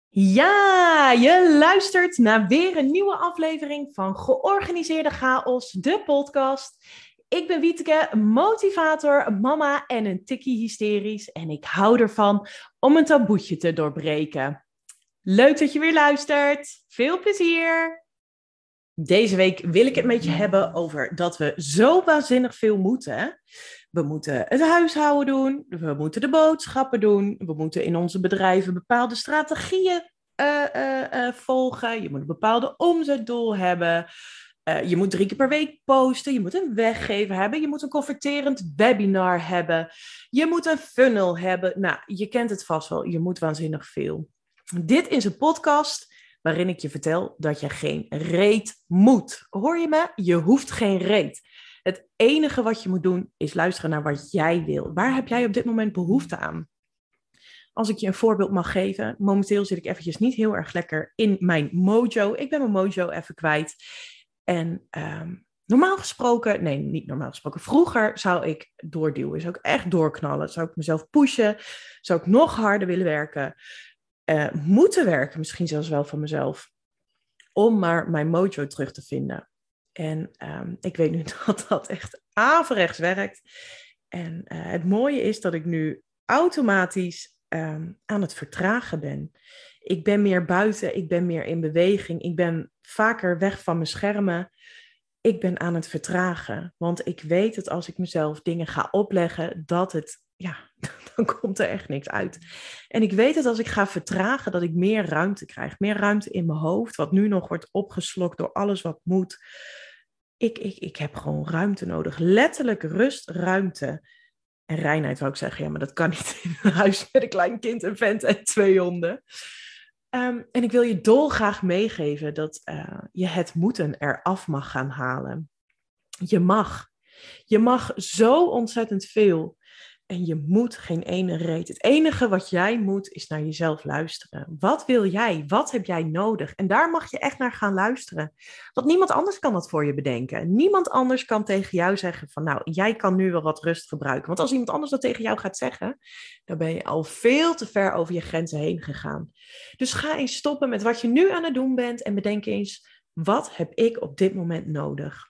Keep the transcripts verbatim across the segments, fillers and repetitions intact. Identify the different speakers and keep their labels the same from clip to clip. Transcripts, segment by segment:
Speaker 1: Ja, je luistert naar weer een nieuwe aflevering van Georganiseerde Chaos, de podcast. Ik ben Wieteke, motivator, mama en een tikkie hysterisch. En ik hou ervan om een taboetje te doorbreken. Leuk dat je weer luistert. Veel plezier! Deze week wil ik het met je hebben over dat we zo waanzinnig veel moeten. We moeten het huishouden doen, we moeten de boodschappen doen, we moeten in onze bedrijven bepaalde strategieën uh, uh, uh, volgen. Je moet een bepaalde omzetdoel hebben. Uh, je moet drie keer per week posten, je moet een weggever hebben, je moet een converterend webinar hebben, je moet een funnel hebben. Nou, je kent het vast wel, je moet waanzinnig veel. Dit is een podcast waarin ik je vertel dat je geen reet moet. Hoor je me? Je hoeft geen reet. Het enige wat je moet doen is luisteren naar wat jij wil. Waar heb jij op dit moment behoefte aan? Als ik je een voorbeeld mag geven. Momenteel zit ik eventjes niet heel erg lekker in mijn mojo. Ik ben mijn mojo even kwijt. En um, normaal gesproken, nee, niet normaal gesproken. Vroeger zou ik doorduwen. Zou ik echt doorknallen. Zou ik mezelf pushen. Zou ik nog harder willen werken. Uh, moeten werken, misschien zelfs wel van mezelf. Om maar mijn mojo terug te vinden. En um, ik weet nu dat dat echt averechts werkt. En uh, het mooie is dat ik nu automatisch um, aan het vertragen ben. Ik ben meer buiten, ik ben meer in beweging. Ik ben vaker weg van mijn schermen. Ik ben aan het vertragen. Want ik weet dat als ik mezelf dingen ga opleggen, dat het, ja, dan komt er echt niks uit. En ik weet dat als ik ga vertragen, dat ik meer ruimte krijg. Meer ruimte in mijn hoofd, wat nu nog wordt opgeslokt door alles wat moet. Ik, ik, ik heb gewoon ruimte nodig. Letterlijk rust, ruimte. En reinheid wou ik zeggen, ja, maar dat kan niet in een huis met een klein kind, een vent en twee honden. Um, en ik wil je dolgraag meegeven dat uh, je het moeten eraf mag gaan halen. Je mag. Je mag zo ontzettend veel. En je moet geen ene reet. Het enige wat jij moet is naar jezelf luisteren. Wat wil jij? Wat heb jij nodig? En daar mag je echt naar gaan luisteren. Want niemand anders kan dat voor je bedenken. Niemand anders kan tegen jou zeggen van nou, jij kan nu wel wat rust gebruiken. Want als iemand anders dat tegen jou gaat zeggen, dan ben je al veel te ver over je grenzen heen gegaan. Dus ga eens stoppen met wat je nu aan het doen bent en bedenk eens, wat heb ik op dit moment nodig?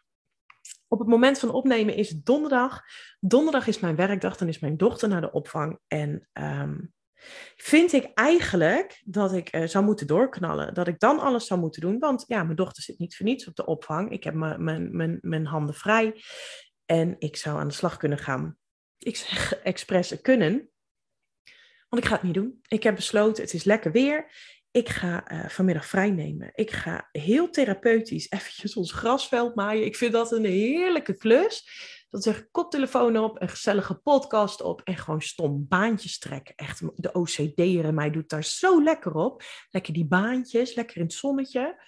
Speaker 1: Op het moment van opnemen is het donderdag. Donderdag is mijn werkdag, dan is mijn dochter naar de opvang. En um, vind ik eigenlijk dat ik uh, zou moeten doorknallen. Dat ik dan alles zou moeten doen. Want ja, mijn dochter zit niet voor niets op de opvang. Ik heb mijn handen vrij. En ik zou aan de slag kunnen gaan. Ik zeg expres kunnen. Want ik ga het niet doen. Ik heb besloten, het is lekker weer. Ik ga uh, vanmiddag vrij nemen. Ik ga heel therapeutisch eventjes ons grasveld maaien. Ik vind dat een heerlijke klus. Dan zeg ik koptelefoon op, een gezellige podcast op en gewoon stom baantjes trekken. Echt, de O C D'er in mij doet daar zo lekker op. Lekker die baantjes, lekker in het zonnetje.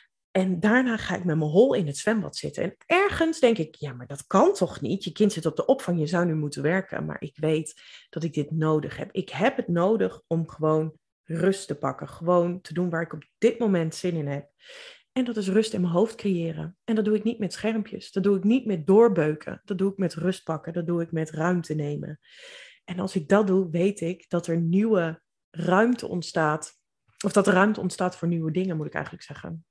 Speaker 1: En daarna ga ik met mijn hol in het zwembad zitten. En ergens denk ik, ja, maar dat kan toch niet? Je kind zit op de opvang, je zou nu moeten werken. Maar ik weet dat ik dit nodig heb. Ik heb het nodig om gewoon rust te pakken. Gewoon te doen waar ik op dit moment zin in heb. En dat is rust in mijn hoofd creëren. En dat doe ik niet met schermpjes. Dat doe ik niet met doorbeuken. Dat doe ik met rust pakken. Dat doe ik met ruimte nemen. En als ik dat doe, weet ik dat er nieuwe ruimte ontstaat. Of dat er ruimte ontstaat voor nieuwe dingen, moet ik eigenlijk zeggen.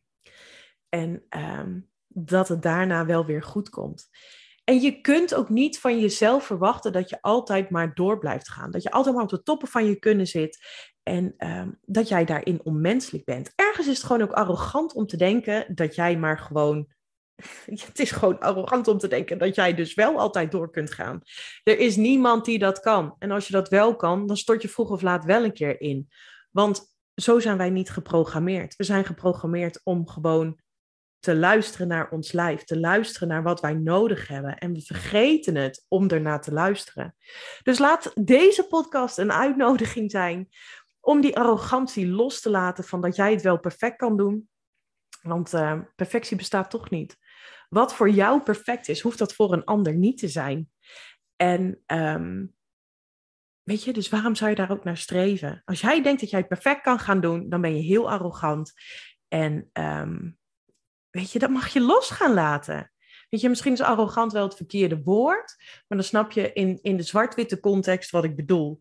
Speaker 1: En um, dat het daarna wel weer goed komt. En je kunt ook niet van jezelf verwachten dat je altijd maar door blijft gaan. Dat je altijd maar op de toppen van je kunnen zit. En um, dat jij daarin onmenselijk bent. Ergens is het gewoon ook arrogant om te denken dat jij maar gewoon... Het is gewoon arrogant om te denken dat jij dus wel altijd door kunt gaan. Er is niemand die dat kan. En als je dat wel kan, dan stort je vroeg of laat wel een keer in. Want zo zijn wij niet geprogrammeerd. We zijn geprogrammeerd om gewoon te luisteren naar ons lijf, te luisteren naar wat wij nodig hebben. En we vergeten het om ernaar te luisteren. Dus laat deze podcast een uitnodiging zijn om die arrogantie los te laten van dat jij het wel perfect kan doen. Want uh, perfectie bestaat toch niet. Wat voor jou perfect is, hoeft dat voor een ander niet te zijn. En um, weet je, dus waarom zou je daar ook naar streven? Als jij denkt dat jij het perfect kan gaan doen, dan ben je heel arrogant. En um, weet je, dat mag je los gaan laten. Weet je, misschien is arrogant wel het verkeerde woord, maar dan snap je in, in de zwart-witte context wat ik bedoel.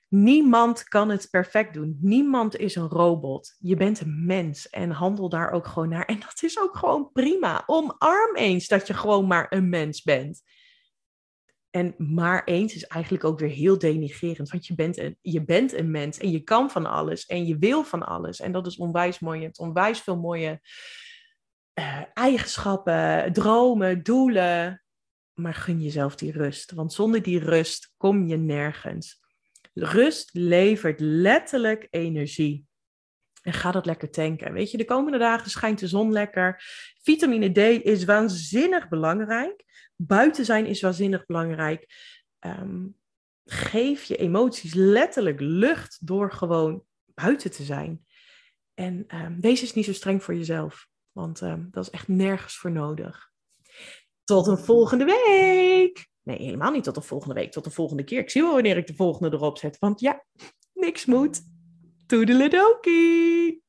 Speaker 1: Niemand kan het perfect doen. Niemand is een robot. Je bent een mens en handel daar ook gewoon naar. En dat is ook gewoon prima. Omarm eens dat je gewoon maar een mens bent. En maar eens is eigenlijk ook weer heel denigrerend. Want je bent, een, je bent een mens en je kan van alles. En je wil van alles. En dat is onwijs mooi. Je hebt onwijs veel mooie uh, eigenschappen, dromen, doelen. Maar gun jezelf die rust. Want zonder die rust kom je nergens. Rust levert letterlijk energie. En ga dat lekker tanken. Weet je, de komende dagen schijnt de zon lekker. Vitamine D is waanzinnig belangrijk. Buiten zijn is waanzinnig belangrijk. Um, geef je emoties letterlijk lucht door gewoon buiten te zijn. En um, wees eens niet zo streng voor jezelf. Want um, dat is echt nergens voor nodig. Tot een volgende week! Nee, helemaal niet tot de volgende week. Tot de volgende keer. Ik zie wel wanneer ik de volgende erop zet. Want ja, niks moet. Toedeledokie!